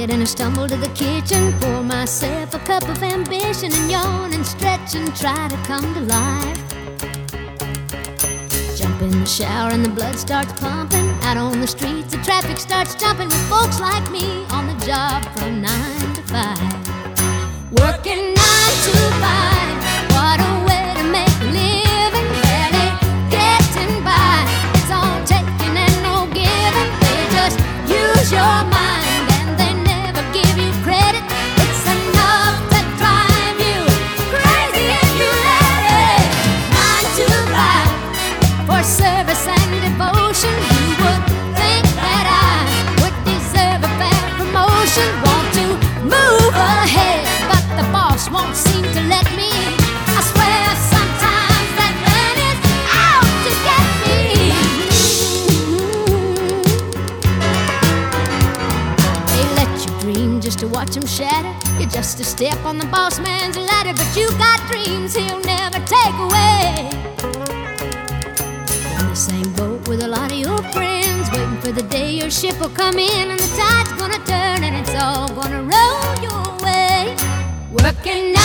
get and I stumble to the kitchen, pour myself a cup of ambition and yawn and stretch and try to come to life. Jump in the shower and the blood starts pumping. Out on the streets the traffic starts jumping with folks like me on the job from 9 to 5. Working 9 to 5, what a way to make a living. Barely getting by, it's all taking and no giving. They just use your mind and they never give you credit. It's enough to drive you crazy if you let it. 9 to 5 for service and devotion. You would think that I would deserve a fair promotion. Want to move ahead, but the boss won't seem to let me. I swear sometimes that man is out to get me. They let you dream just to watch him shatter. You're just a step on the boss man's ladder, but you got dreams he'll never take away. In the same boat with a lot of your friends, waiting for the day your ship will come in and the tide's gonna turn and it's all gonna roll your way. Working